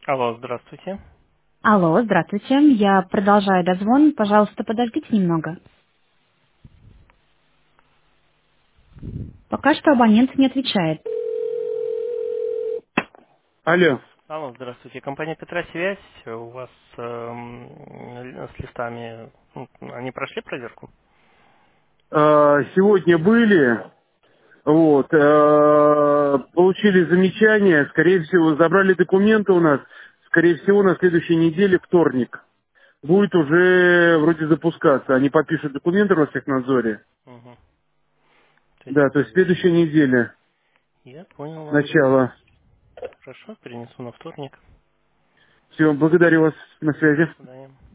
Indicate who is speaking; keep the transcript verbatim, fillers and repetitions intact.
Speaker 1: Алло, здравствуйте.
Speaker 2: Алло, здравствуйте. Я продолжаю дозвон. Пожалуйста, подождите немного. Пока что абонент не отвечает. Алло.
Speaker 1: Алло, здравствуйте. Компания Петра Связь. У вас эм, с листами, ну, они прошли проверку?
Speaker 2: Э, Сегодня были, вот, э, получили замечание, скорее всего, забрали документы у нас, скорее всего, на следующей неделе, вторник. Будет уже вроде запускаться. Они подпишут документы в Ростехнадзоре.
Speaker 1: Угу. То есть,
Speaker 2: Да, то есть следующая неделя,
Speaker 1: я понял вас.
Speaker 2: начало.
Speaker 1: Хорошо, перенесу на вторник.
Speaker 2: Все, благодарю вас, на связи.
Speaker 1: До свидания.